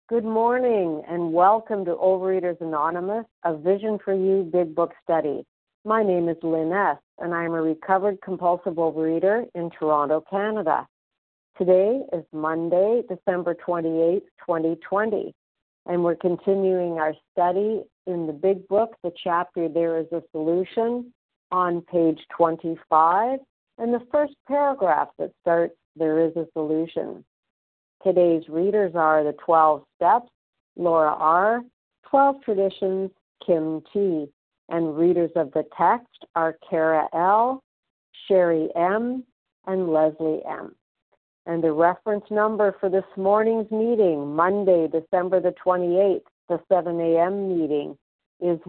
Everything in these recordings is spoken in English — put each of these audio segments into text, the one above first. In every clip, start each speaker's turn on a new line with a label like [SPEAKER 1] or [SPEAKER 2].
[SPEAKER 1] Good morning and welcome to Overeaters Anonymous, a Vision for You Big Book study. My name is Lynn S. and I am a recovered compulsive overeater in Toronto, Canada. Today is Monday, December 28, 2020, and we're continuing our study in the Big Book, the chapter There is a Solution, on page 25, and the first paragraph that starts, There is a Solution. Today's readers are the 12 Steps, Laura R., 12 Traditions, Kim T., and readers of the text are Kara L., Sherry M., and Leslie M. And the reference number for this morning's meeting, Monday, December the 28th, the 7 a.m. meeting, is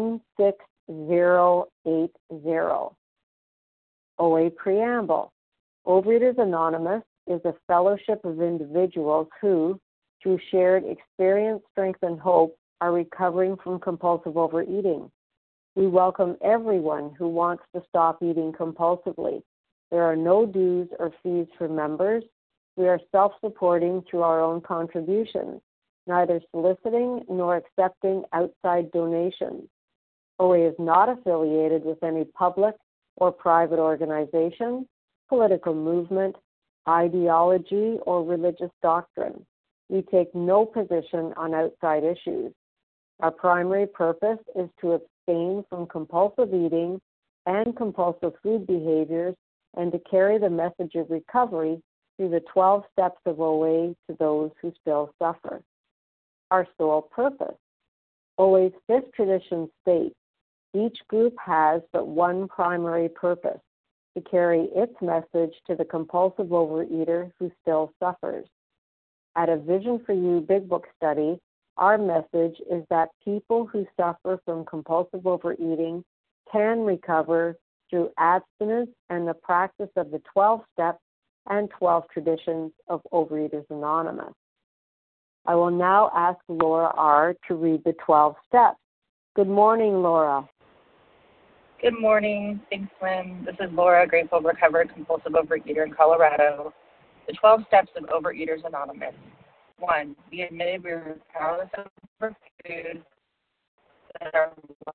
[SPEAKER 1] 16080. OA Preamble. Overeaters Anonymous is a fellowship of individuals who, through shared experience, strength, and hope, are recovering from compulsive overeating. We welcome everyone who wants to stop eating compulsively. There are no dues or fees for members. We are self-supporting through our own contributions, neither soliciting nor accepting outside donations. OA is not affiliated with any public or private organization, political movement, ideology, or religious doctrine. We take no position on outside issues. Our primary purpose is to abstain from compulsive eating and compulsive food behaviors and to carry the message of recovery through the 12 steps of OA to those who still suffer. Our sole purpose. OA's fifth tradition states, each group has but one primary purpose, to carry its message to the compulsive overeater who still suffers. At a Vision for You Big Book study, our message is that people who suffer from compulsive overeating can recover through abstinence and the practice of the 12 steps and 12 traditions of Overeaters Anonymous. I will now ask Laura R. to read the 12 steps. Good morning, Laura.
[SPEAKER 2] Good morning. Thanks, Lynn. This is Laura, grateful, recovered, compulsive overeater in Colorado. The 12 steps of Overeaters Anonymous. 1. We admitted we were powerless over food that our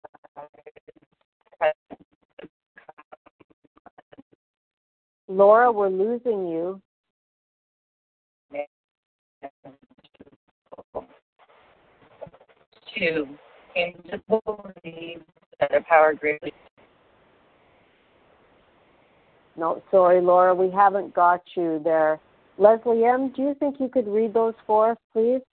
[SPEAKER 1] Laura, we're losing you.
[SPEAKER 2] 2. Came to believe that our power greatly.
[SPEAKER 1] No, sorry, Laura, we haven't got you there. Leslie M., do you think you could read those for us, please?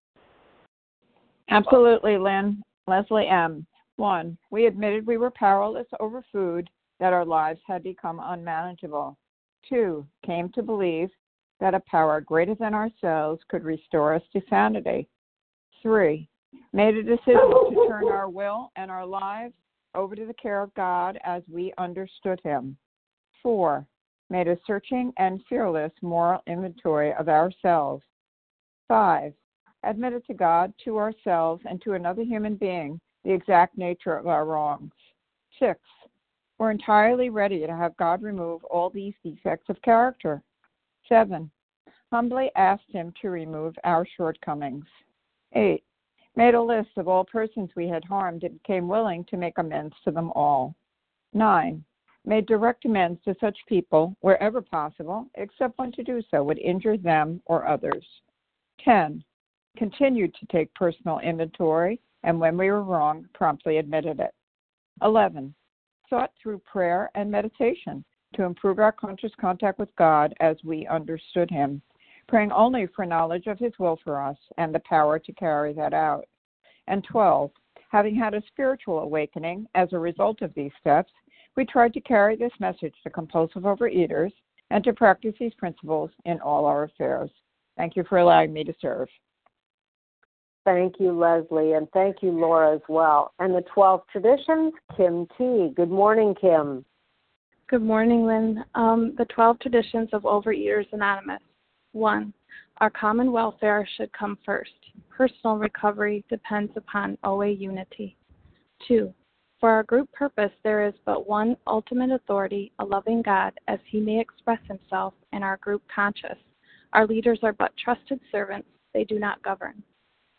[SPEAKER 3] Absolutely, Lynn. Leslie M. 1. We admitted we were powerless over food, that our lives had become unmanageable. 2. Came to believe that a power greater than ourselves could restore us to sanity. 3. Made a decision to turn our will and our lives over to the care of God as we understood Him. 4. Made a searching and fearless moral inventory of ourselves. 5. Admitted to God, to ourselves, and to another human being the exact nature of our wrongs. 6. We're entirely ready to have God remove all these defects of character. 7. Humbly asked Him to remove our shortcomings. 8. Made a list of all persons we had harmed and became willing to make amends to them all. 9. Made direct amends to such people wherever possible, except when to do so would injure them or others. 10. Continued to take personal inventory, and when we were wrong, promptly admitted it. 11. Sought through prayer and meditation to improve our conscious contact with God as we understood Him, praying only for knowledge of His will for us and the power to carry that out. And 12. Having had a spiritual awakening as a result of these steps, we tried to carry this message to compulsive overeaters and to practice these principles in all our affairs. Thank you for allowing me to serve.
[SPEAKER 1] Thank you, Leslie, and thank you, Laura, as well. And the 12 traditions, Kim T. Good morning, Kim.
[SPEAKER 4] Good morning, Lynn. The 12 traditions of Overeaters Anonymous. 1. Our common welfare should come first. Personal recovery depends upon OA unity. 2. For our group purpose, there is but one ultimate authority, a loving God, as He may express Himself in our group conscious. Our leaders are but trusted servants. They do not govern.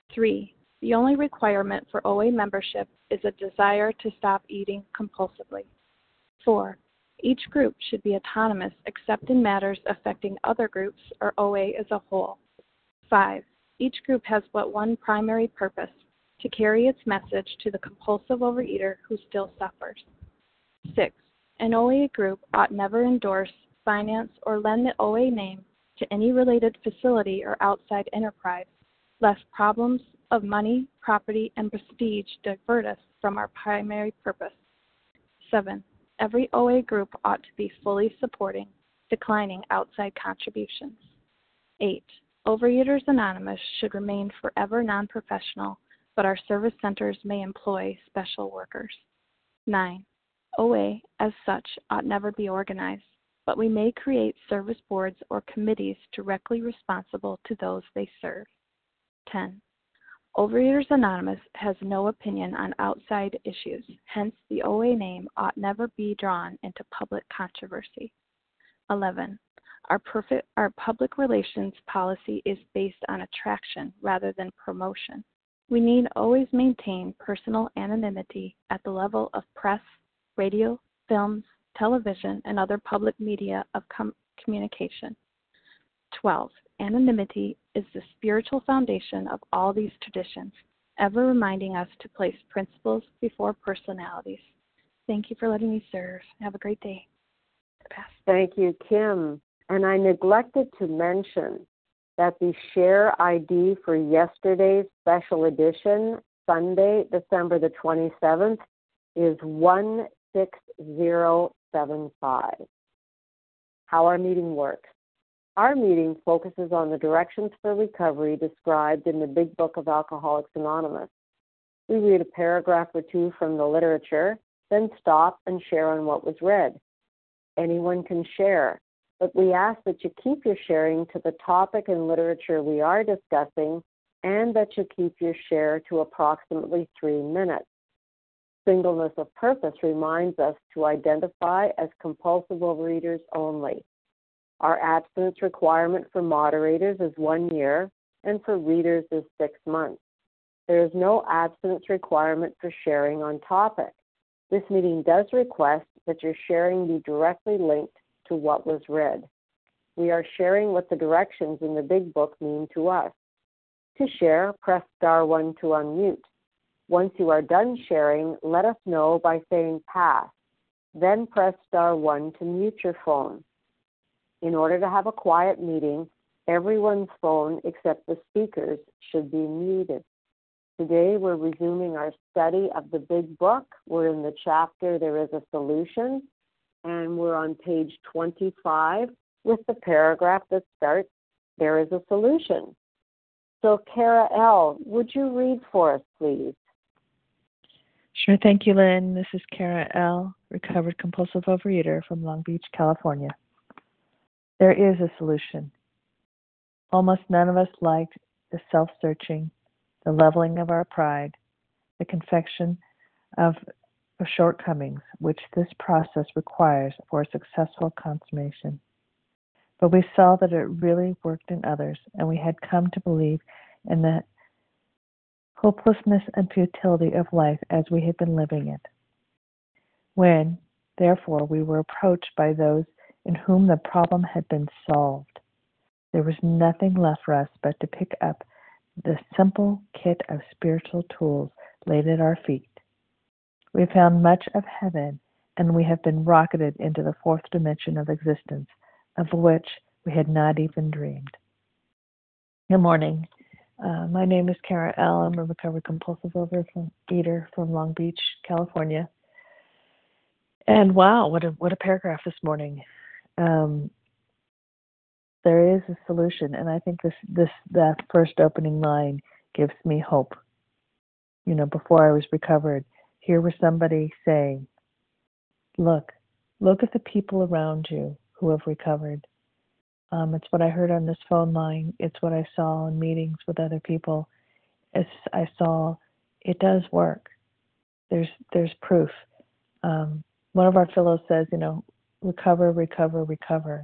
[SPEAKER 4] 3. The only requirement for OA membership is a desire to stop eating compulsively. 4. Each group should be autonomous except in matters affecting other groups or OA as a whole. 5. Each group has but one primary purpose, to carry its message to the compulsive overeater who still suffers. 6. An OA group ought never endorse, finance, or lend the OA name to any related facility or outside enterprise, lest problems of money, property, and prestige divert us from our primary purpose. 7. Every OA group ought to be fully supporting, declining outside contributions. 8. Overeaters Anonymous should remain forever non-professional, but our service centers may employ special workers. 9. OA, as such, ought never be organized, but we may create service boards or committees directly responsible to those they serve. 10. Overeaters Anonymous has no opinion on outside issues, hence the OA name ought never be drawn into public controversy. 11. Our public relations policy is based on attraction rather than promotion. We need always maintain personal anonymity at the level of press, radio, films, television, and other public media of communication. 12. Anonymity is the spiritual foundation of all these traditions, ever reminding us to place principles before personalities. Thank you for letting me serve. Have a great day. Pass.
[SPEAKER 1] Thank you, Kim. And I neglected to mention that the share ID for yesterday's special edition, Sunday, December the 27th, is 16075. How our meeting works. Our meeting focuses on the directions for recovery described in the Big Book of Alcoholics Anonymous. We read a paragraph or two from the literature, then stop and share on what was read. Anyone can share, but we ask that you keep your sharing to the topic and literature we are discussing, and that you keep your share to approximately 3 minutes. Singleness of purpose reminds us to identify as compulsive overeaters only. Our abstinence requirement for moderators is 1 year, and for readers is 6 months. There is no abstinence requirement for sharing on topic. This meeting does request that your sharing be directly linked to what was read. We are sharing what the directions in the Big Book mean to us. To share, press *1 to unmute. Once you are done sharing, let us know by saying pass. Then press *1 to mute your phone. In order to have a quiet meeting, everyone's phone except the speaker's should be muted. Today we're resuming our study of the Big Book. We're in the chapter There is a Solution, and we're on page 25 with the paragraph that starts, There is a Solution. So Kara L., would you read for us, please?
[SPEAKER 5] Sure. Thank you, Lynn. This is Kara L., recovered compulsive overeater from Long Beach, California. There is a solution. Almost none of us like the self-searching, the leveling of our pride, the confession of shortcomings, which this process requires for a successful consummation. But we saw that it really worked in others, and we had come to believe in the hopelessness and futility of life as we had been living it. When, therefore, we were approached by those in whom the problem had been solved, there was nothing left for us but to pick up the simple kit of spiritual tools laid at our feet. We found much of heaven, and we have been rocketed into the fourth dimension of existence, of which we had not even dreamed. Good morning. My name is Kara L. I'm a recovered compulsive overeater from Long Beach, California. And wow, what a paragraph this morning. There is a solution, and I think that first opening line gives me hope. You know, before I was recovered, here was somebody saying, look at the people around you who have recovered. It's what I heard on this phone line. It's what I saw in meetings with other people. I saw it does work. There's proof. One of our fellows says, recover, recover, recover.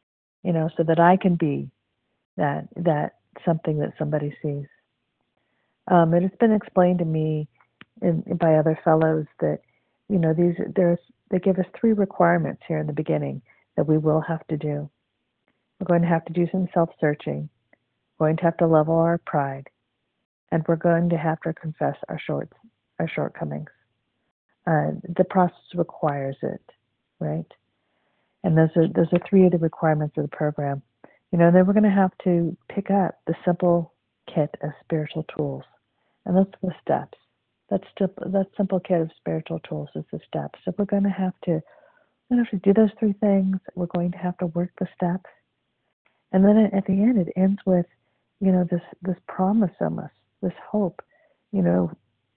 [SPEAKER 5] So that I can be that something that somebody sees. It has been explained to me by other fellows that, they give us 3 requirements here in the beginning that we will have to do. We're going to have to do some self-searching. We're going to have to level our pride, and we're going to have to confess our shortcomings. The process requires it, right? And those are 3 of the requirements of the program. Then we're going to have to pick up the simple kit of spiritual tools, and that's the steps. That simple kit of spiritual tools is the steps. So we're going to have to do those 3 things. We're going to have to work the steps, and then at the end, it ends with, this promise almost, this hope. The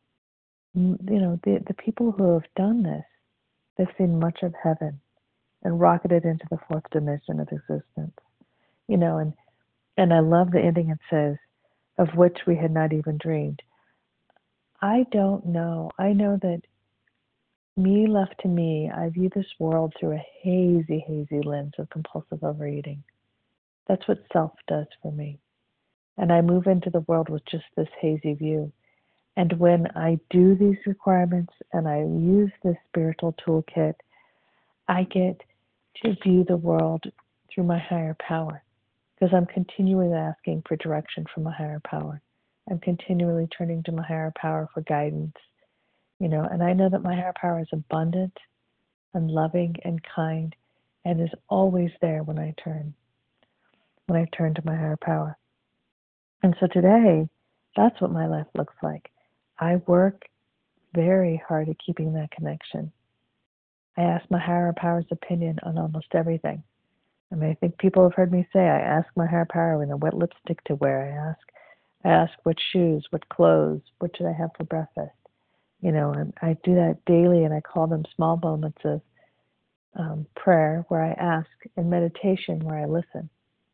[SPEAKER 5] people who have done this, they've seen much of heaven and rocketed into the 4th dimension of existence. And I love the ending. It says, of which we had not even dreamed. I don't know. I know that me left to me, I view this world through a hazy, hazy lens of compulsive overeating. That's what self does for me. And I move into the world with just this hazy view. And when I do these requirements and I use this spiritual toolkit, I get to view the world through my higher power, because I'm continually asking for direction from a higher power. I'm continually turning to my higher power for guidance, and I know that my higher power is abundant and loving and kind and is always there when I turn to my higher power. And so today, that's what my life looks like. I work very hard at keeping that connection. I ask my higher power's opinion on almost everything. I think people have heard me say, I ask my higher power, what lipstick to wear. I ask what shoes, what clothes, what should I have for breakfast. And I do that daily, and I call them small moments of prayer where I ask, and meditation where I listen.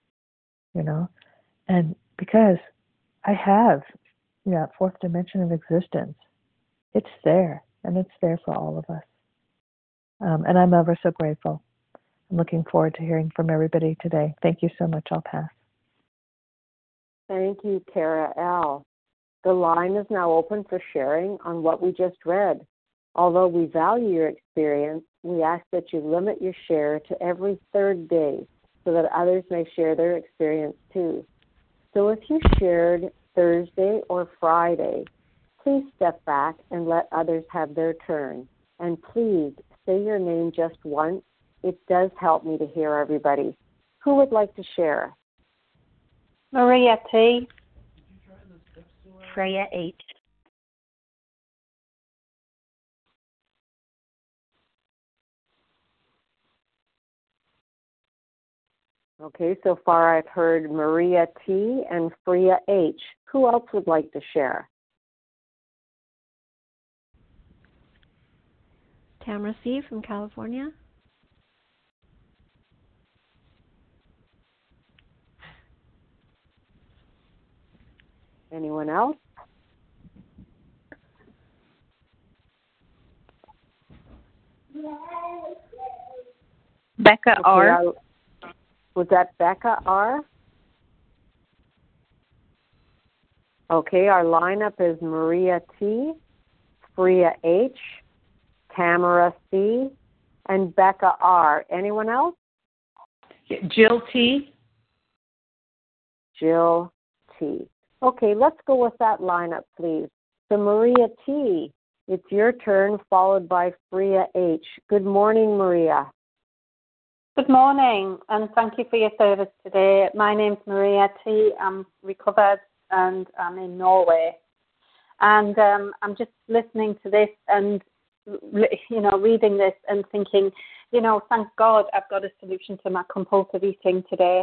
[SPEAKER 5] And because I have that 4th dimension of existence, it's there, and it's there for all of us. And I'm ever so grateful. I'm looking forward to hearing from everybody today. Thank you so much. I'll pass.
[SPEAKER 1] Thank you, Kara L. The line is now open for sharing on what we just read. Although we value your experience, we ask that you limit your share to every 3rd day so that others may share their experience too. So if you shared Thursday or Friday, please step back and let others have their turn. And please say your name just once. It does help me to hear everybody. Who would like to share?
[SPEAKER 6] Maria T. Freya H.
[SPEAKER 1] Okay, so far I've heard Maria T. and Freya H. Who else would like to share?
[SPEAKER 7] Tamara C. from California.
[SPEAKER 1] Anyone else?
[SPEAKER 6] Becca R.
[SPEAKER 1] Was that Becca R? Okay, our lineup is Maria T., Freya H., Tamara C., and Becca R. Anyone else?
[SPEAKER 6] Jill T.
[SPEAKER 1] Jill T. Okay, let's go with that lineup, please. So Maria T., it's your turn, followed by Freya H. Good morning, Maria.
[SPEAKER 6] Good morning, and thank you for your service today. My name's Maria T. I'm recovered, and I'm in Norway. And I'm just listening to this and, reading this and thinking, thank God I've got a solution to my compulsive eating today.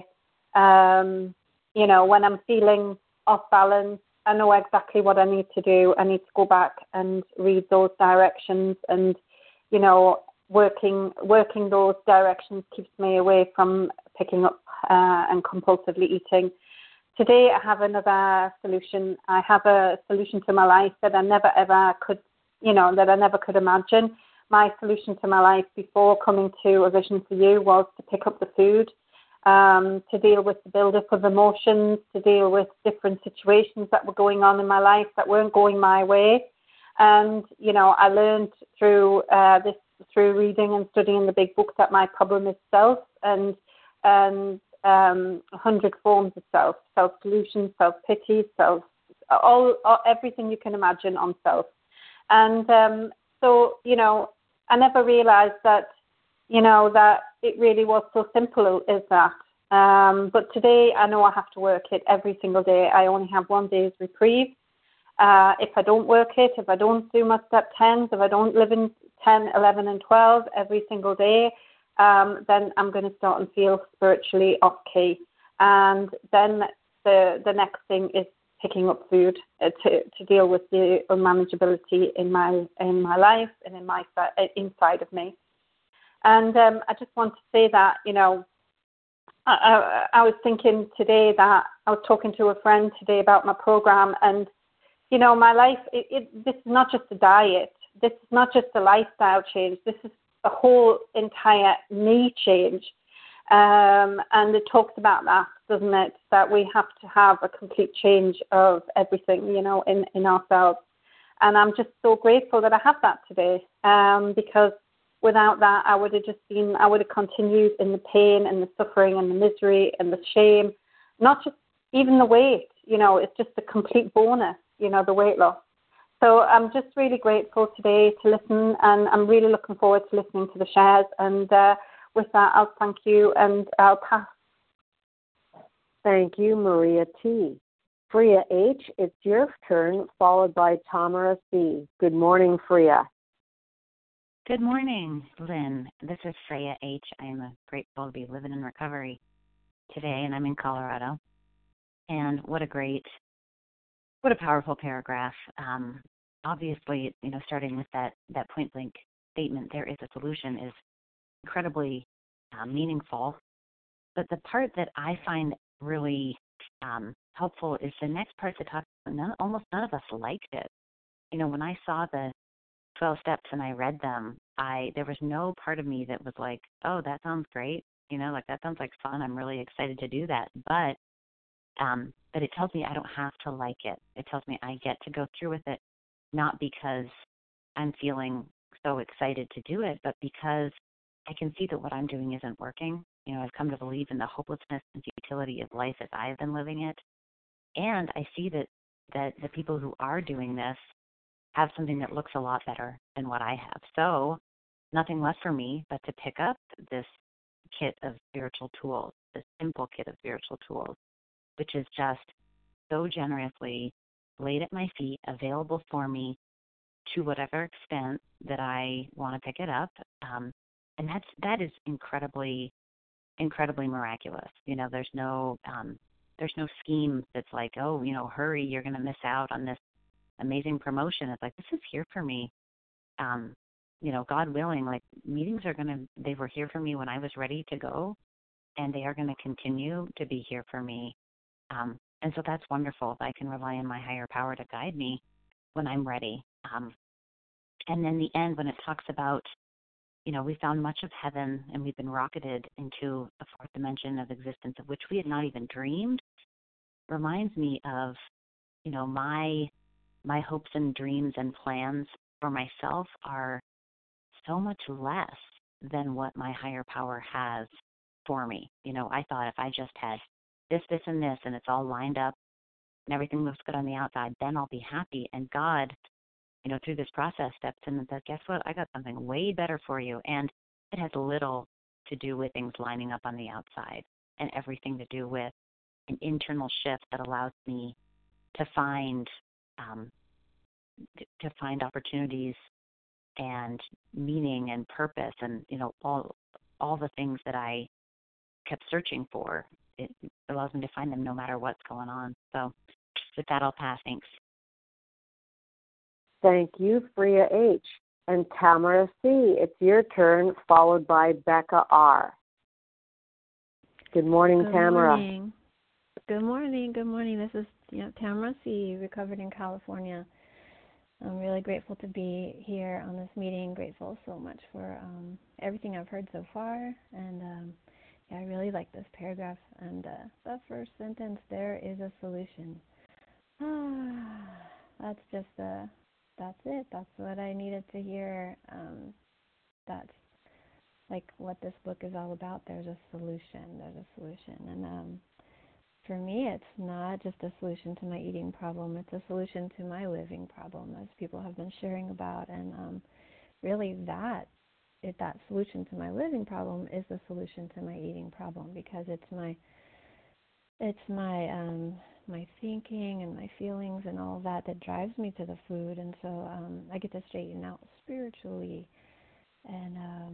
[SPEAKER 6] When I'm feeling off balance, I know exactly what I need to do. I need to go back and read those directions, and, working those directions keeps me away from picking up and compulsively eating. Today I have another solution. I have a solution to my life that I never ever could, that I never could imagine. My solution to my life before coming to A Vision for You was to pick up the food. to deal with the build-up of emotions, to deal with different situations that were going on in my life that weren't going my way. And, I learned through through reading and studying the big book that my problem is self and 100 forms of self-solution, self-pity, everything you can imagine on self. And so, I never realized that, that it really was so simple as that. But today I know I have to work it every single day. I only have 1 day's reprieve. If I don't work it, if I don't do my step 10s, if I don't live in 10, 11, and 12 every single day, then I'm going to start and feel spiritually off key. And then the next thing is picking up food to deal with the unmanageability in my life and in my inside of me. And I just want to say that, I was thinking today that I was talking to a friend today about my program, and my life, this is not just a diet. This is not just a lifestyle change. This is a whole entire me change. And it talks about that, doesn't it? That we have to have a complete change of everything, in ourselves. And I'm just so grateful that I have that today, because without that, I would have continued in the pain and the suffering and the misery and the shame, not just even the weight, it's just a complete bonus, the weight loss. So I'm just really grateful today to listen, and I'm really looking forward to listening to the shares. And with that, I'll thank you, and I'll pass.
[SPEAKER 1] Thank you, Maria T. Freya H., it's your turn, followed by Tamara C. Good morning, Freya.
[SPEAKER 8] Good morning, Lynn. This is Freya H. I am grateful to be living in recovery today, and I'm in Colorado. And what a powerful paragraph. Obviously, starting with that point blank statement, there is a solution, is incredibly meaningful. But the part that I find really helpful is the next part that talks about almost none of us liked it. When I saw the 12 steps and I read them, there was no part of me that was like, oh, that sounds great. That sounds like fun. I'm really excited to do that. But it tells me I don't have to like it. It tells me I get to go through with it, not because I'm feeling so excited to do it, but because I can see that what I'm doing isn't working. I've come to believe in the hopelessness and futility of life as I've been living it. And I see that the people who are doing this have something that looks a lot better than what I have. So nothing left for me but to pick up this kit of spiritual tools, this simple kit of spiritual tools, which is just so generously laid at my feet, available for me to whatever extent that I want to pick it up. And that is incredibly, incredibly miraculous. There's no scheme that's like, oh, hurry, you're going to miss out on this amazing promotion. It's like, this is here for me. God willing, meetings they were here for me when I was ready to go, and they are going to continue to be here for me. And so that's wonderful. I can rely on my higher power to guide me when I'm ready. And then the end, when it talks about, we found much of heaven and we've been rocketed into a fourth dimension of existence of which we had not even dreamed, reminds me of, my hopes and dreams and plans for myself are so much less than what my higher power has for me. I thought if I just had this, and this, and it's all lined up and everything looks good on the outside, then I'll be happy. And God, through this process steps in and says, guess what? I got something way better for you. And it has little to do with things lining up on the outside and everything to do with an internal shift that allows me to find opportunities and meaning and purpose and, all the things that I kept searching for. It allows me to find them no matter what's going on. So with that, I'll pass. Thanks.
[SPEAKER 1] Thank you, Freya H. And Tamara C., it's your turn, followed by Becca R. Good morning, Tamara.
[SPEAKER 7] Good morning. This is Tamara C., recovered in California. I'm really grateful to be here on this meeting. Grateful so much for everything I've heard so far, and I really like this paragraph. And the first sentence, there is a solution. That's just that's it. That's what I needed to hear. That's like what this book is all about. There's a solution. There's a solution. And for me, it's not just a solution to my eating problem. It's a solution to my living problem, as people have been sharing about. And really, that solution to my living problem is the solution to my eating problem, because it's my my thinking and my feelings and all that drives me to the food. And so I get to straighten out spiritually, and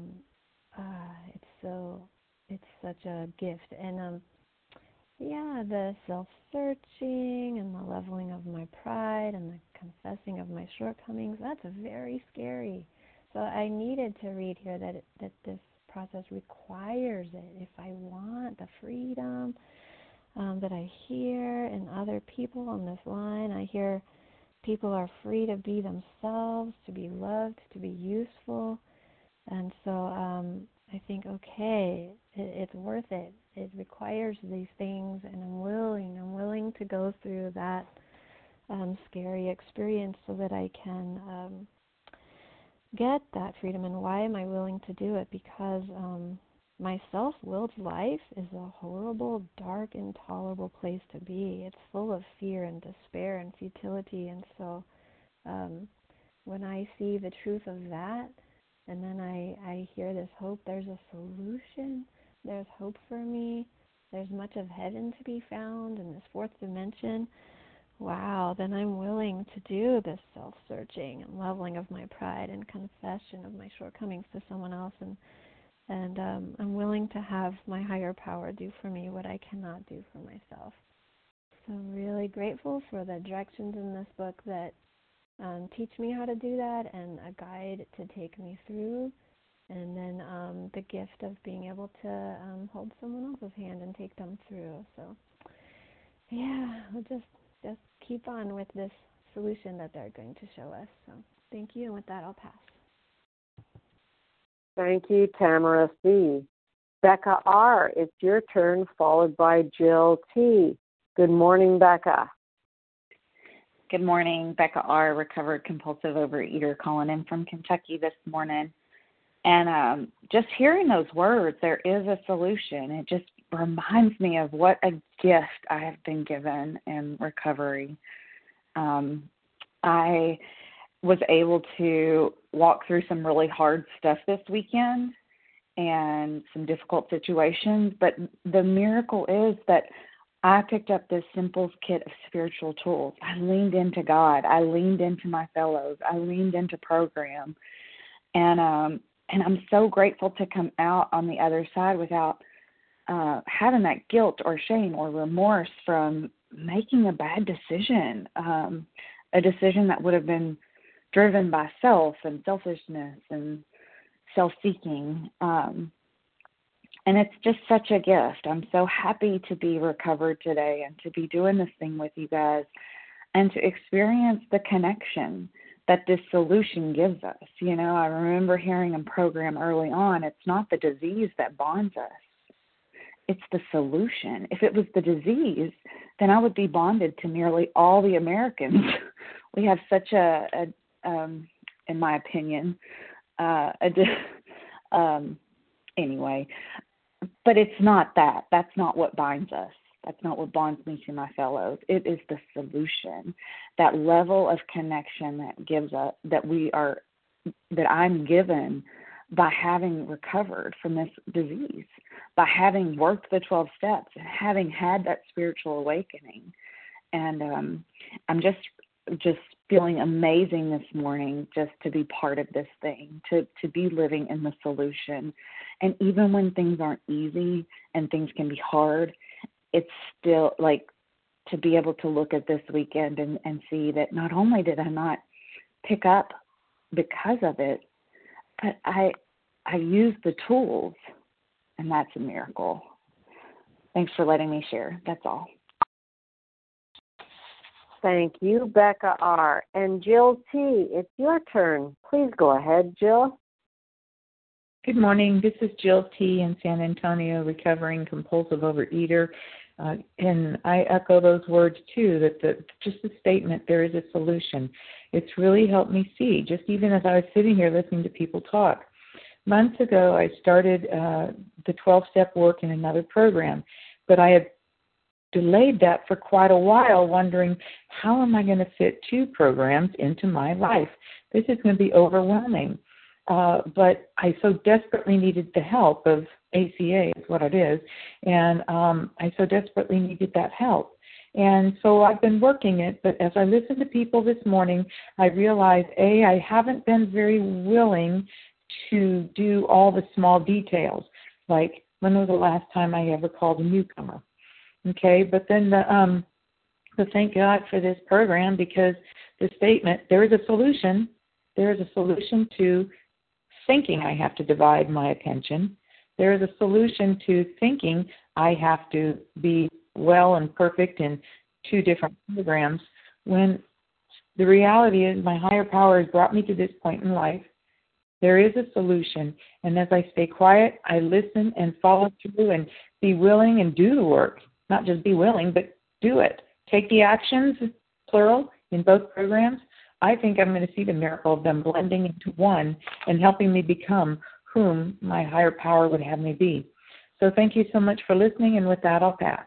[SPEAKER 7] it's such a gift. And the self-searching and the leveling of my pride and the confessing of my shortcomings, that's very scary. So I needed to read here that this process requires it. If I want the freedom that I hear in other people on this line, I hear people are free to be themselves, to be loved, to be useful. And so I think, okay, it's worth it. It requires these things, and I'm willing to go through that scary experience so that I can get that freedom. And why am I willing to do it? Because my self-willed life is a horrible, dark, intolerable place to be. It's full of fear and despair and futility. And so when I see the truth of that, and then I hear this hope, there's a solution, there's hope for me, there's much of heaven to be found in this fourth dimension, wow, then I'm willing to do this self-searching and leveling of my pride and confession of my shortcomings to someone else, and I'm willing to have my higher power do for me what I cannot do for myself. So I'm really grateful for the directions in this book that teach me how to do that, and a guide to take me through, and then the gift of being able to hold someone else's hand and take them through. So we'll just keep on with this solution that they're going to show us. So thank you, and with that, I'll pass.
[SPEAKER 1] Thank you, Tamara C. Becca R., it's your turn, followed by Jill T. Good morning, Becca.
[SPEAKER 9] Good morning, Becca R., recovered compulsive overeater, calling in from Kentucky this morning. And just hearing those words, there is a solution, it just reminds me of what a gift I have been given in recovery. I was able to walk through some really hard stuff this weekend and some difficult situations, but the miracle is that I picked up this simple kit of spiritual tools. I leaned into God. I leaned into my fellows. I leaned into program. And I'm so grateful to come out on the other side without having that guilt or shame or remorse from making a bad decision, a decision that would have been driven by self and selfishness and self-seeking. And it's just such a gift. I'm so happy to be recovered today and to be doing this thing with you guys and to experience the connection that this solution gives us. You know, I remember hearing in program early on, it's not the disease that bonds us. It's the solution. If it was the disease, then I would be bonded to nearly all the Americans. We have such in my opinion, anyway, but it's not that. That's not what binds us. That's not what bonds me to my fellows. It is the solution, that level of connection that gives us, that I'm given by having recovered from this disease, by having worked the 12 steps and having had that spiritual awakening. And I'm just feeling amazing this morning just to be part of this thing, to be living in the solution. And even when things aren't easy and things can be hard, it's still like to be able to look at this weekend and see that not only did I not pick up because of it, but I used the tools, and that's a miracle. Thanks for letting me share. That's all.
[SPEAKER 1] Thank you, Becca R. And Jill T., it's your turn. Please go ahead, Jill.
[SPEAKER 10] Good morning. This is Jill T. in San Antonio, recovering compulsive overeater. And I echo those words, too, that just the statement, there is a solution. It's really helped me see, just even as I was sitting here listening to people talk. Months ago, I started the 12-step work in another program, but I had delayed that for quite a while, wondering, how am I going to fit 2 programs into my life? This is going to be overwhelming. But I so desperately needed the help of ACA, is what it is, and I so desperately needed that help. And so I've been working it, but as I listened to people this morning, I realized, I haven't been very willing to do all the small details, like when was the last time I ever called a newcomer? Okay, but then so thank God for this program, because the statement, there is a solution. There is a solution to thinking I have to divide my attention. There is a solution to thinking I have to be well and perfect in 2 different programs, when the reality is my higher power has brought me to this point in life. There is a solution, and as I stay quiet, I listen and follow through and be willing and do the work. Not just be willing, but do it. Take the actions, plural, in both programs. I think I'm going to see the miracle of them blending into one and helping me become whom my higher power would have me be. So thank you so much for listening, and with that, I'll pass.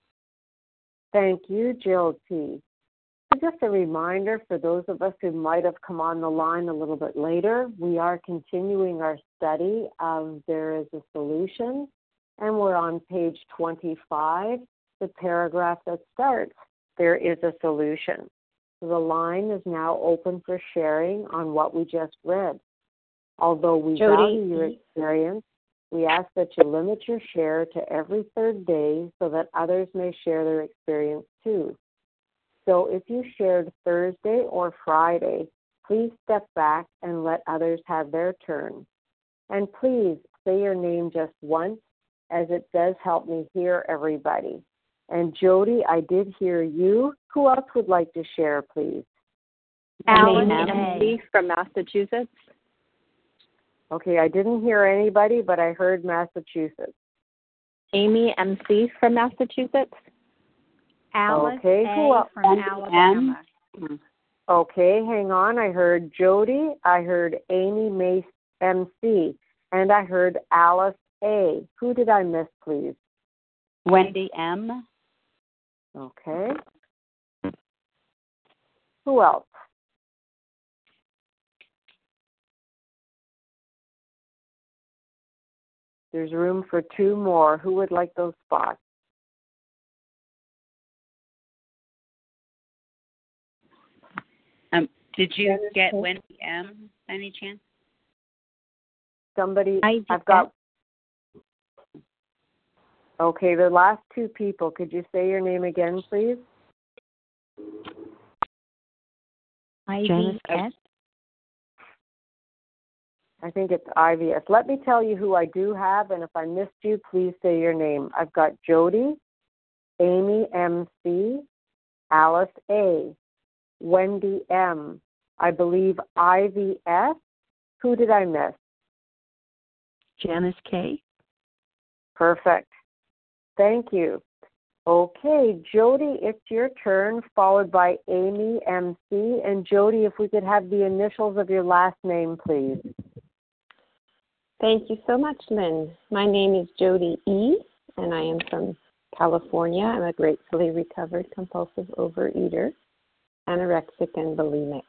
[SPEAKER 1] Thank you, Jill T. Just a reminder for those of us who might have come on the line a little bit later, we are continuing our study of There is a Solution, and we're on page 25, the paragraph that starts, There is a Solution. The line is now open for sharing on what we just read. Although we value your experience, we ask that you limit your share to every 3rd day so that others may share their experience too. So if you shared Thursday or Friday, please step back and let others have their turn. And please say your name just once, as it does help me hear everybody. And Jody, I did hear you. Who else would like to share, please?
[SPEAKER 11] Alan MC from Massachusetts.
[SPEAKER 1] Okay, I didn't hear anybody, but I heard Massachusetts.
[SPEAKER 11] Amy MC from Massachusetts.
[SPEAKER 7] Alice
[SPEAKER 1] okay,
[SPEAKER 7] A. from Alabama.
[SPEAKER 1] Okay, hang on. I heard Jody, I heard Amy MC, and I heard Alice A. Who did I miss, please?
[SPEAKER 11] Wendy M.
[SPEAKER 1] Okay. Who else? There's room for 2 more. Who would like those spots?
[SPEAKER 12] Did you get Wendy M. by any chance?
[SPEAKER 1] Somebody, I've got. Okay, the last 2 people. Could you say your name again, please?
[SPEAKER 7] IVS.
[SPEAKER 1] I think it's IVS. Let me tell you who I do have, and if I missed you, please say your name. I've got Jody, Amy MC, Alice A, Wendy M, I believe IVS. Who did I miss?
[SPEAKER 11] Janice K.
[SPEAKER 1] Perfect. Thank you. Okay, Jody, it's your turn, followed by Amy MC. And Jody, if we could have the initials of your last name, please.
[SPEAKER 13] Thank you so much, Lynn. My name is Jody E., and I am from California. I'm a gratefully recovered compulsive overeater, anorexic, and bulimic.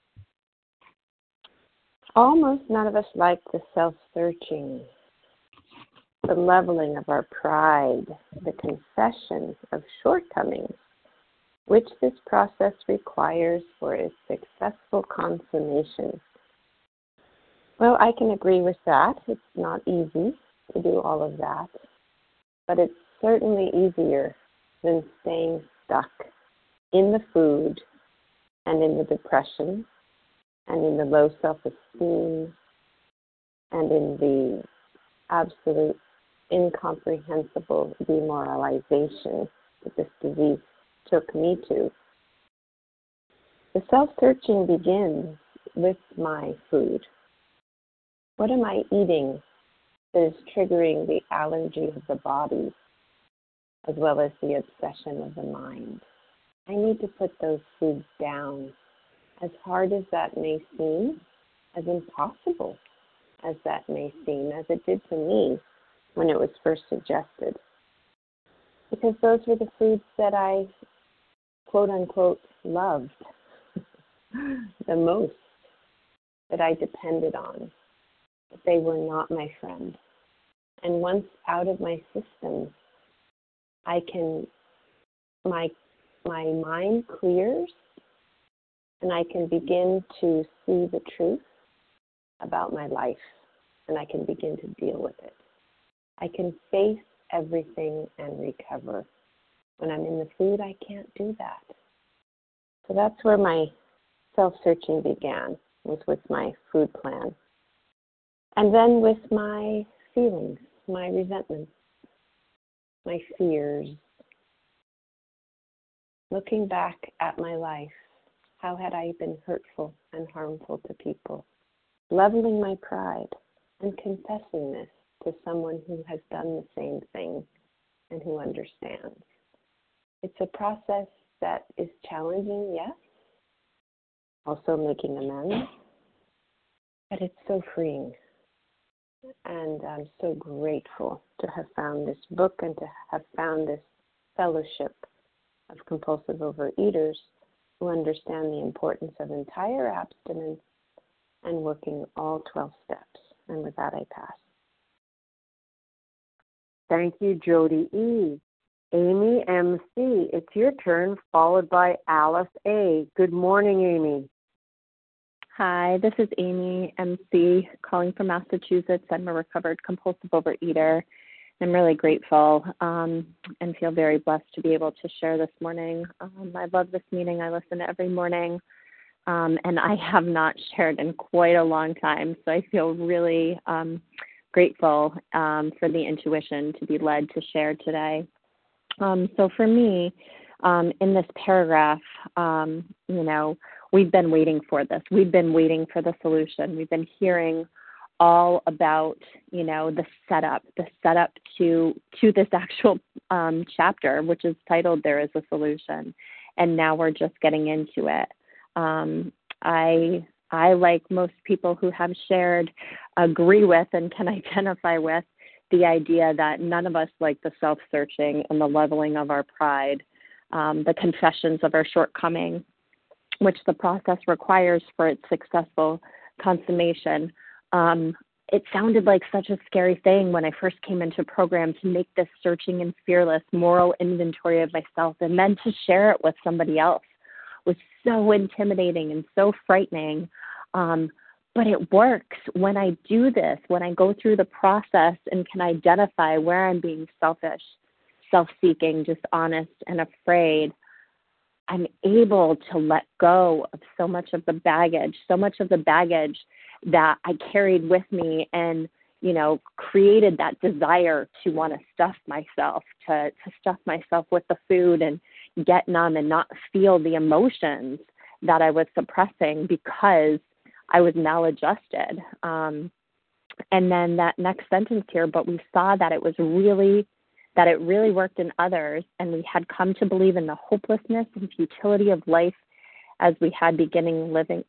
[SPEAKER 13] Almost none of us like the self-searching, the leveling of our pride, the confession of shortcomings, which this process requires for its successful consummation. Well, I can agree with that. It's not easy to do all of that, but it's certainly easier than staying stuck in the food and in the depression and in the low self-esteem and in the absolute incomprehensible demoralization that this disease took me to. The self-searching begins with my food. What am I eating that is triggering the allergy of the body as well as the obsession of the mind. I need to put those foods down, as hard as that may seem, as impossible as that may seem, as it did to me when it was first suggested. Because those were the foods that I, quote unquote, loved the most, that I depended on. But they were not my friend. And once out of my system, my mind clears, and I can begin to see the truth about my life, and I can begin to deal with it. I can face everything and recover. When I'm in the food, I can't do that. So that's where my self-searching began, was with my food plan. And then with my feelings, my resentments, my fears. Looking back at my life, how had I been hurtful and harmful to people? Leveling my pride and confessing this to someone who has done the same thing and who understands. It's a process that is challenging, yes. Also making amends, but it's so freeing. And I'm so grateful to have found this book and to have found this fellowship of compulsive overeaters who understand the importance of entire abstinence and working all 12 steps. And with that, I pass.
[SPEAKER 1] Thank you, Jody E. Amy MC, it's your turn, followed by Alice A. Good morning, Amy.
[SPEAKER 11] Hi, this is Amy MC calling from Massachusetts. I'm a recovered compulsive overeater. I'm really grateful and feel very blessed to be able to share this morning. I love this meeting. I listen every morning, and I have not shared in quite a long time, so I feel really grateful for the intuition to be led to share today. So for me, in this paragraph, we've been waiting for this. We've been waiting for the solution. We've been hearing all about, the setup to this actual chapter, which is titled "There is a Solution," and now we're just getting into it. I, like most people who have shared, agree with and can identify with the idea that none of us like the self-searching and the leveling of our pride, the confessions of our shortcomings, which the process requires for its successful consummation. It sounded like such a scary thing when I first came into a program to make this searching and fearless moral inventory of myself and then to share it with somebody else was so intimidating and so frightening. But it works when I do this, when I go through the process and can identify where I'm being selfish, self-seeking, dishonest, and afraid. I'm able to let go of so much of the baggage that I carried with me and, created that desire to want to stuff myself, to stuff myself with the food and get numb and not feel the emotions that I was suppressing because I was maladjusted. And then that next sentence here, but we saw that it really worked in others, and we had come to believe in the hopelessness and futility of life as we had been living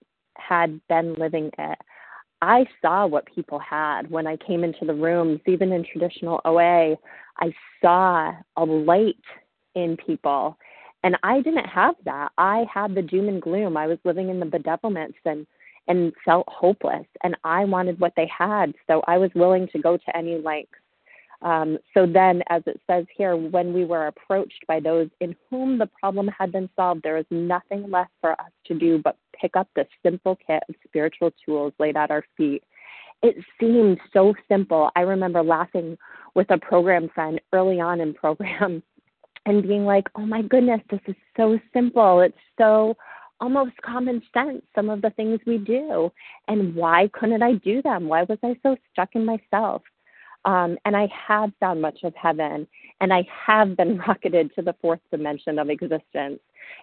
[SPEAKER 11] it. I saw what people had when I came into the rooms, even in traditional OA. I saw a light in people, and I didn't have that. I had the doom and gloom. I was living in the bedevilments and felt hopeless, and I wanted what they had, so I was willing to go to any lengths. So then, as it says here, when we were approached by those in whom the problem had been solved, there was nothing left for us to do but pick up the simple kit of spiritual tools laid at our feet. It seemed so simple. I remember laughing with a program friend early on in program and being like, oh my goodness, this is so simple. It's so almost common sense, some of the things we do. And why couldn't I do them? Why was I so stuck in myself? And I have found much of heaven, and I have been rocketed to the fourth dimension of existence,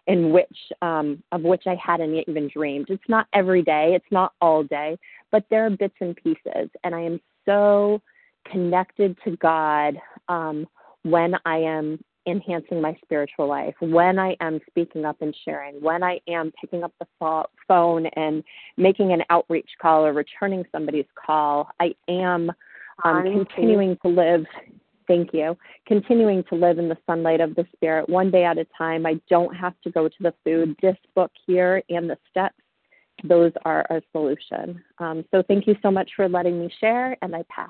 [SPEAKER 11] of which I hadn't even dreamed. It's not every day, it's not all day, but there are bits and pieces, and I am so connected to God when I am enhancing my spiritual life, when I am speaking up and sharing, when I am picking up the phone and making an outreach call or returning somebody's call. I am continuing to live. Thank you. Continuing to live in the sunlight of the Spirit, one day at a time. I don't have to go to the food. This book here and the steps, those are a solution. So thank you so much for letting me share, and I pass.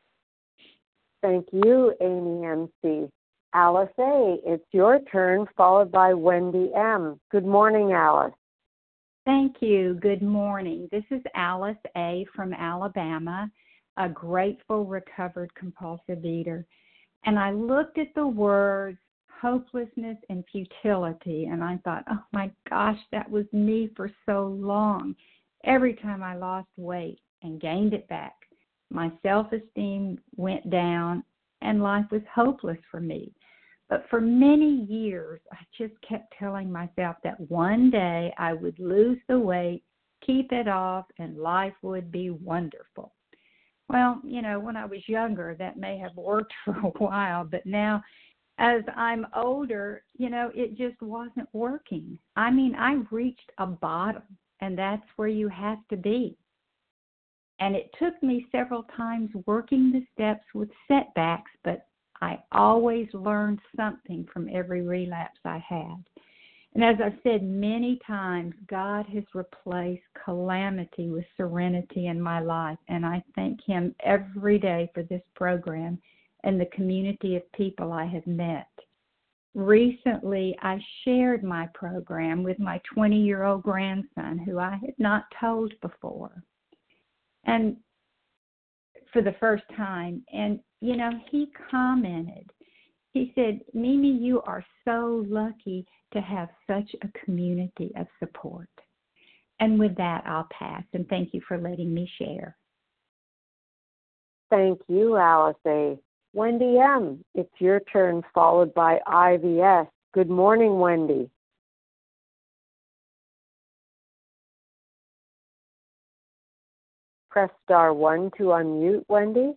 [SPEAKER 1] Thank you, Amy MC. Alice A., it's your turn, followed by Wendy M. Good morning, Alice.
[SPEAKER 14] Thank you. Good morning. This is Alice A. from Alabama, a grateful, recovered compulsive eater. And I looked at the words hopelessness and futility, and I thought, oh my gosh, that was me for so long. Every time I lost weight and gained it back, my self-esteem went down and life was hopeless for me. But for many years, I just kept telling myself that one day I would lose the weight, keep it off, and life would be wonderful. Well, when I was younger, that may have worked for a while, but now as I'm older, it just wasn't working. I mean, I reached a bottom, and that's where you have to be. And it took me several times working the steps with setbacks, but I always learned something from every relapse I had. And as I've said many times, God has replaced calamity with serenity in my life, and I thank Him every day for this program and the community of people I have met. Recently, I shared my program with my 20-year-old grandson, who I had not told before, and for the first time. And, he commented. He said, Mimi, you are so lucky to have such a community of support. And with that, I'll pass, and thank you for letting me share.
[SPEAKER 1] Thank you, Alice A. Wendy M., it's your turn, followed by IVS. Good morning, Wendy. Press star 1 to unmute, Wendy.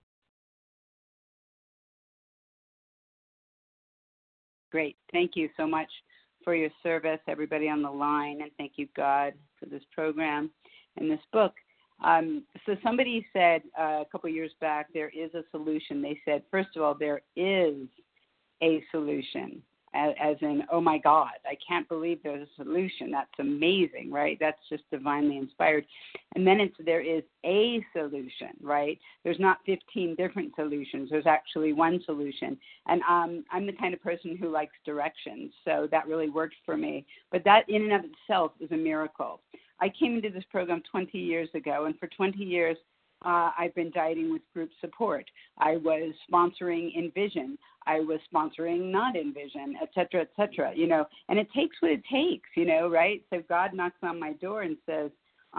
[SPEAKER 12] Great. Thank you so much for your service, everybody on the line, and thank you, God, for this program and this book. So somebody said a couple years back, there is a solution. They said, first of all, there is a solution, as in, oh my God, I can't believe there's a solution. That's amazing, right? That's just divinely inspired. And then there is a solution, right? There's not 15 different solutions. There's actually one solution. And I'm the kind of person who likes directions, so that really worked for me. But that in and of itself is a miracle. I came into this program 20 years ago, and for 20 years, I've been dieting with group support. I was sponsoring Envision. I was sponsoring not Envision, et cetera, and it takes what it takes, right? So God knocks on my door and says,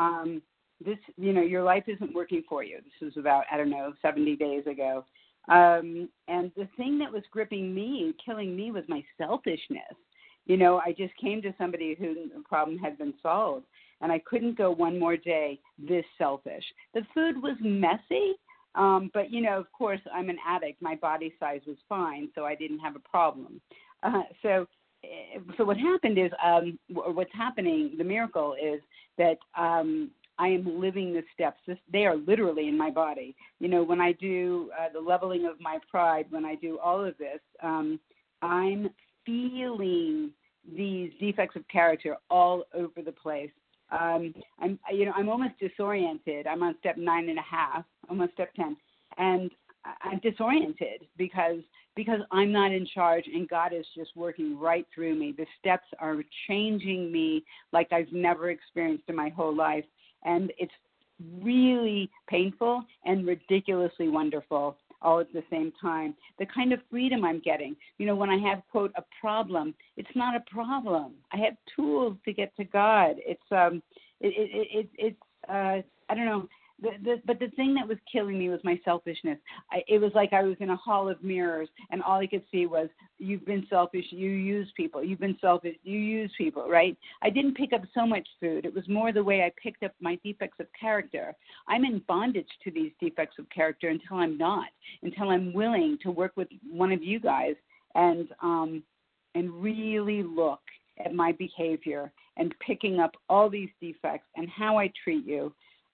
[SPEAKER 12] your life isn't working for you. This was about, 70 days ago. And the thing that was gripping me, killing me, was my selfishness. I just came to somebody whose problem had been solved, and I couldn't go one more day this selfish. The food was messy, but, of course, I'm an addict. My body size was fine, so I didn't have a problem. So what happened is, what's happening, the miracle is that I am living the steps. They are literally in my body. When I do the leveling of my pride, when I do all of this, I'm feeling these defects of character all over the place. I'm almost disoriented. I'm on step 9.5, almost step 10, and I'm disoriented because I'm not in charge, and God is just working right through me. The steps are changing me like I've never experienced in my whole life, and it's really painful and ridiculously wonderful all at the same time. The kind of freedom I'm getting, when I have, quote, a problem, it's not a problem. I have tools to get to God. It's I don't know, But the thing that was killing me was my selfishness. It was like I was in a hall of mirrors, and all I could see was, you've been selfish, you use people. You've been selfish, you use people, right? I didn't pick up so much food. It was more the way I picked up my defects of character. I'm in bondage to these defects of character until I'm not, until I'm willing to work with one of you guys and really look at my behavior and picking up all these defects and how I treat you.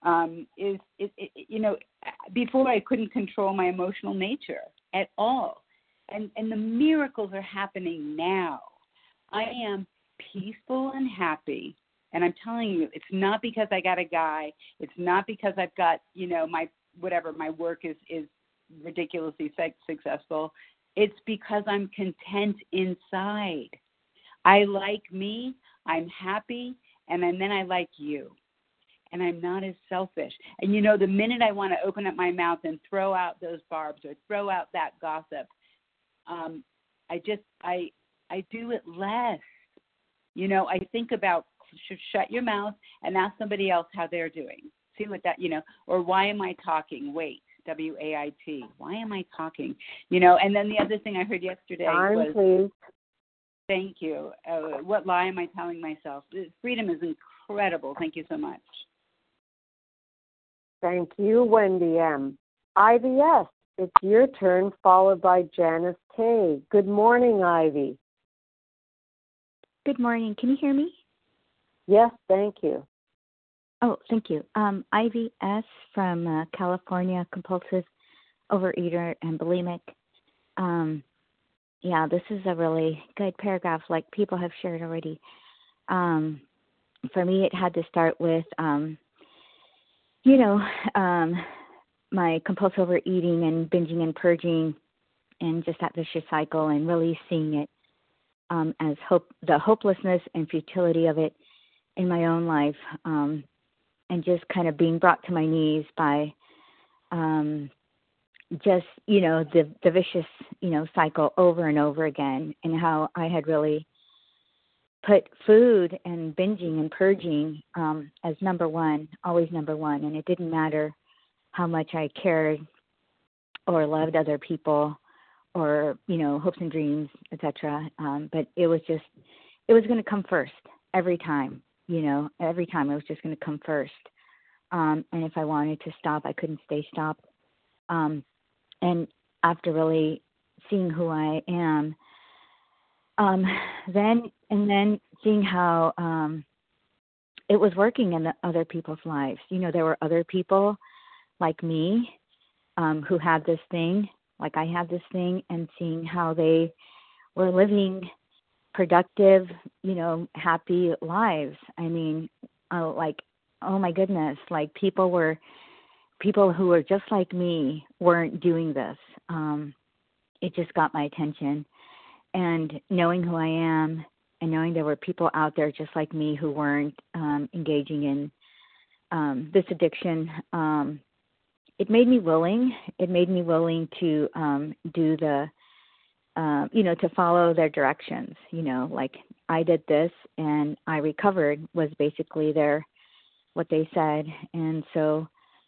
[SPEAKER 12] Before I couldn't control my emotional nature at all. And the miracles are happening now. I am peaceful and happy. And I'm telling you, it's not because I got a guy. It's not because I've got, my work is ridiculously successful. It's because I'm content inside. I like me, I'm happy, and then I like you. And I'm not as selfish. And the minute I want to open up my mouth and throw out those barbs or throw out that gossip, I do it less. I think about, shut your mouth and ask somebody else how they're doing. See what that, or why am I talking? Wait, WAIT. Why am I talking? And then the other thing I heard yesterday was,
[SPEAKER 1] please.
[SPEAKER 12] Thank you. What lie am I telling myself? Freedom is incredible. Thank you so much.
[SPEAKER 1] Thank you, Wendy M. IVS, it's your turn, followed by Janice K. Good morning, Ivy.
[SPEAKER 15] Good morning. Can you hear me?
[SPEAKER 1] Yes, thank you.
[SPEAKER 15] Oh, thank you. Ivy S. from California, compulsive overeater and bulimic. This is a really good paragraph, like people have shared already. For me, it had to start with my compulsive overeating and binging and purging and just that vicious cycle, and really seeing it as the hopelessness and futility of it in my own life, and just kind of being brought to my knees by the vicious, cycle over and over again, and how I had really put food and binging and purging as number one, always number one. And it didn't matter how much I cared or loved other people or, hopes and dreams, etc. But it was going to come first every time, every time it was just going to come first. And if I wanted to stop, I couldn't stay stopped. And after really seeing who I am, then seeing how it was working in the other people's lives. There were other people like me who had this thing, like I had this thing, and seeing how they were living productive, happy lives. I mean, oh my goodness, like people who were just like me weren't doing this. It just got my attention. And knowing who I am and knowing there were people out there just like me who weren't engaging in this addiction, it made me willing. It made me willing to do the, to follow their directions. Like I did this and I recovered was basically what they said. And so,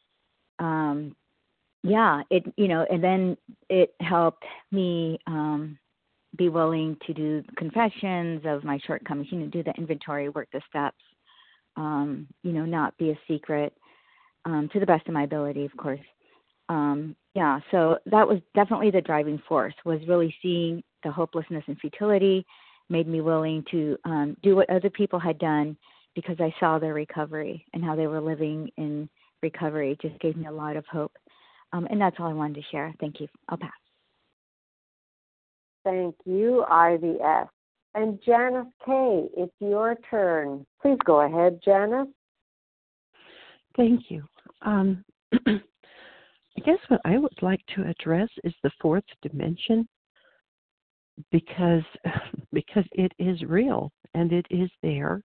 [SPEAKER 15] and then it helped me be willing to do confessions of my shortcomings, do the inventory, work the steps, not be a secret, to the best of my ability, of course. So that was definitely the driving force, was really seeing the hopelessness and futility, made me willing to do what other people had done because I saw their recovery and how they were living in recovery. It just gave me a lot of hope. And that's all I wanted to share. Thank you. I'll pass.
[SPEAKER 1] Thank you, Ivy S. And Janice K., it's your turn. Please go ahead, Janice.
[SPEAKER 16] Thank you. I guess what I would like to address is the fourth dimension, because it is real and it is there.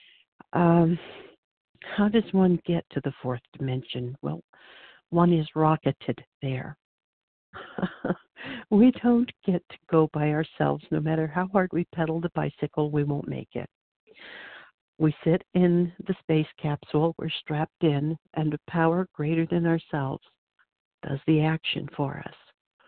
[SPEAKER 16] How does one get to the fourth dimension? Well, one is rocketed there. We don't get to go by ourselves. No matter how hard we pedal the bicycle, we won't make it. We sit in the space capsule, we're strapped in, and a power greater than ourselves does the action for us.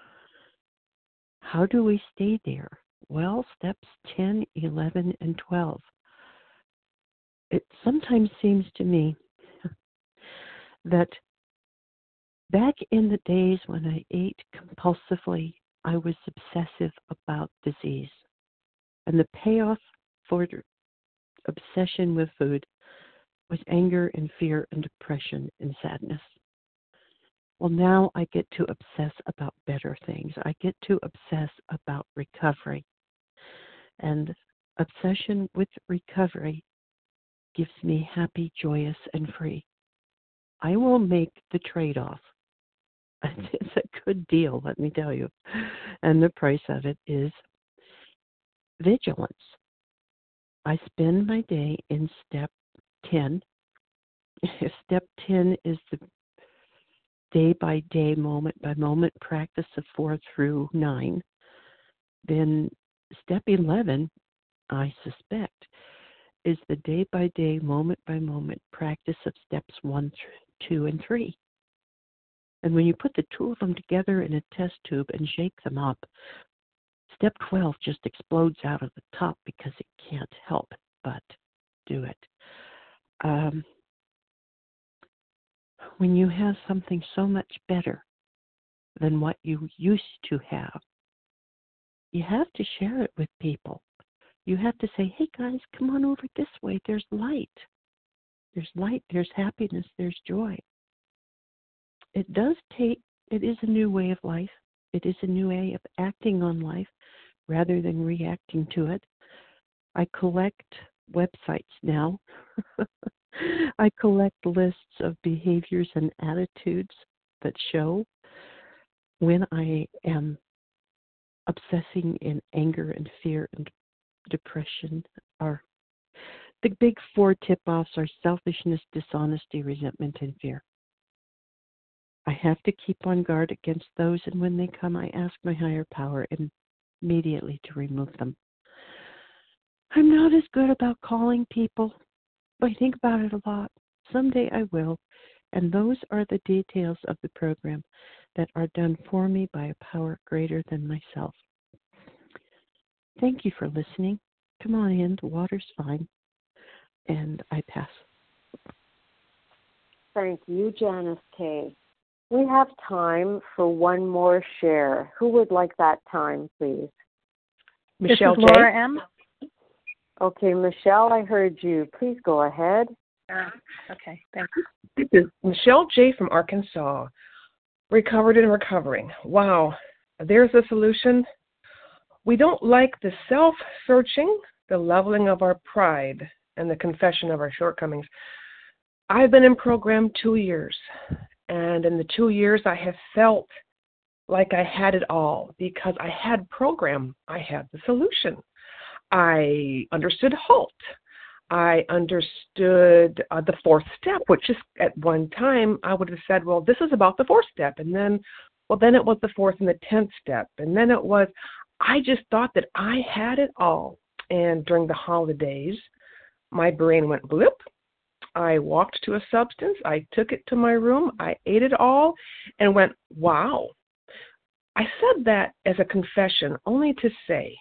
[SPEAKER 16] How do we stay there? Well, steps 10, 11, and 12. It sometimes seems to me that back in the days when I ate compulsively, I was obsessive about disease. And the payoff for obsession with food was anger and fear and depression and sadness. Well, now I get to obsess about better things. I get to obsess about recovery. And obsession with recovery gives me happy, joyous, and free. I will make the trade-off. It's a good deal, let me tell you. And the price of it is vigilance. I spend my day in step 10. If step 10 is the day-by-day, moment-by-moment practice of 4 through 9, then step 11, I suspect, is the day-by-day, moment-by-moment practice of steps 1, 2, and 3. And when you put the two of them together in a test tube and shake them up, step 12 just explodes out of the top because it can't help but do it. When you have something so much better than what you used to have, you have to share it with people. You have to say, hey guys, come on over this way. There's light. There's light, there's happiness, there's joy. It is a new way of life. It is a new way of acting on life rather than reacting to it. I collect websites now. I collect lists of behaviors and attitudes that show when I am obsessing in anger and fear and depression. The big 4 tip-offs are selfishness, dishonesty, resentment, and fear. I have to keep on guard against those, and when they come, I ask my higher power immediately to remove them. I'm not as good about calling people, but I think about it a lot. Someday I will, and those are the details of the program that are done for me by a power greater than myself. Thank you for listening. Come on in, the water's fine, and I pass.
[SPEAKER 1] Thank you, Janice K. We have time for one more share. Who would like that time, please?
[SPEAKER 17] Michelle J.
[SPEAKER 18] Laura M.
[SPEAKER 1] Okay, Michelle, I heard you. Please go ahead.
[SPEAKER 18] Okay, thank you.
[SPEAKER 17] This is Michelle J. from Arkansas. Recovered and recovering. Wow, there's a solution. We don't like the self-searching, the leveling of our pride, and the confession of our shortcomings. I've been in program 2 years, and in the 2 years I have felt like I had it all because I had program. I had the solution. I understood HALT. I understood the 4th step, which is at one time I would have said, well, this is about the 4th step. And then, then it was the 4th and the 10th step. And then I just thought that I had it all. And during the holidays, my brain went bloop. I walked to a substance. I took it to my room. I ate it all and went, wow. I said that as a confession only to say,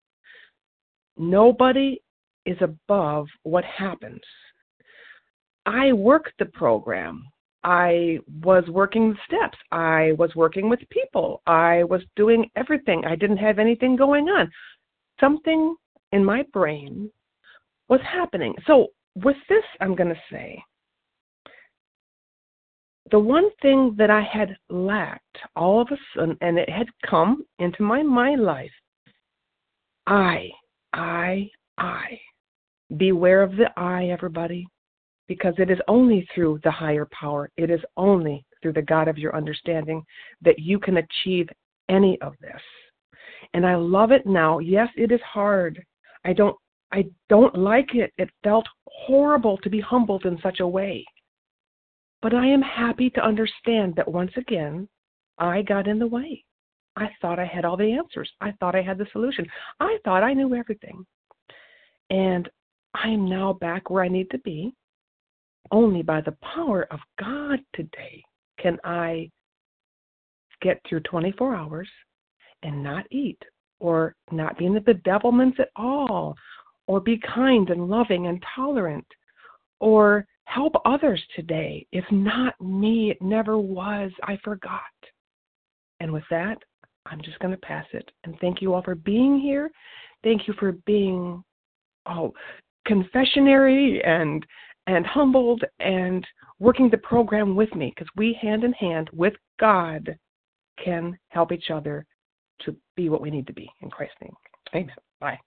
[SPEAKER 17] nobody is above what happens. I worked the program. I was working the steps. I was working with people. I was doing everything. I didn't have anything going on. Something in my brain was happening. So with this, I'm going to say, the one thing that I had lacked all of a sudden, and it had come into my life, I. Beware of the I, everybody, because it is only through the higher power, it is only through the God of your understanding that you can achieve any of this. And I love it now. Yes, it is hard. I don't like it. It felt horrible to be humbled in such a way. But I am happy to understand that once again, I got in the way. I thought I had all the answers. I thought I had the solution. I thought I knew everything. And I am now back where I need to be. Only by the power of God today can I get through 24 hours and not eat or not be in the bedevilments at all, or be kind and loving and tolerant, or help others today. If not me, it never was. I forgot. And with that, I'm just going to pass it. And thank you all for being here. Thank you for being confessionary and humbled and working the program with me, because we, hand in hand with God, can help each other to be what we need to be in Christ's name. Amen. Bye.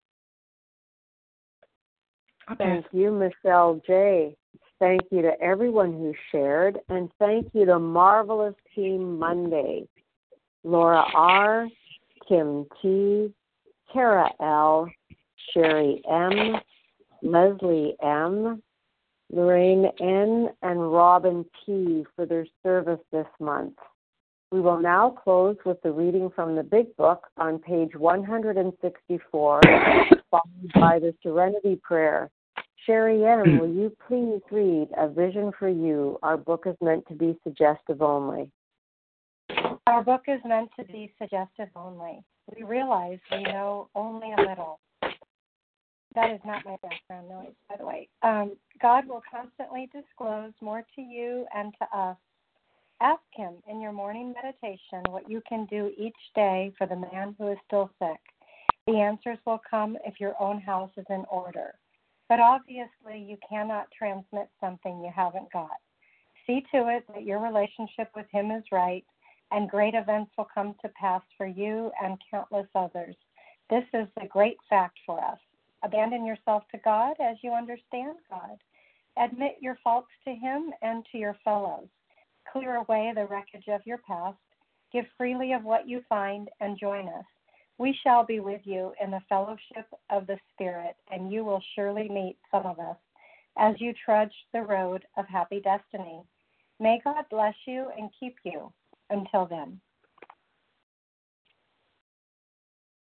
[SPEAKER 1] Thank you, Michelle J. Thank you to everyone who shared, and thank you to Marvelous Team Monday, Laura R., Kim T., Tara L., Sherry M., Leslie M., Lorraine N., and Robin P. for their service this month. We will now close with the reading from the Big Book on page 164, followed by the Serenity Prayer. Sherry M., will you please read A Vision for You? Our book is meant to be suggestive only.
[SPEAKER 19] Our book is meant to be suggestive only. We realize we know only a little. That is not my background noise, by the way. God will constantly disclose more to you and to us. Ask Him in your morning meditation what you can do each day for the man who is still sick. The answers will come if your own house is in order. But obviously, you cannot transmit something you haven't got. See to it that your relationship with Him is right, and great events will come to pass for you and countless others. This is the great fact for us. Abandon yourself to God as you understand God. Admit your faults to Him and to your fellows. Clear away the wreckage of your past. Give freely of what you find and join us. We shall be with you in the fellowship of the Spirit, and you will surely meet some of us as you trudge the road of happy destiny. May God bless you and keep you. Until then.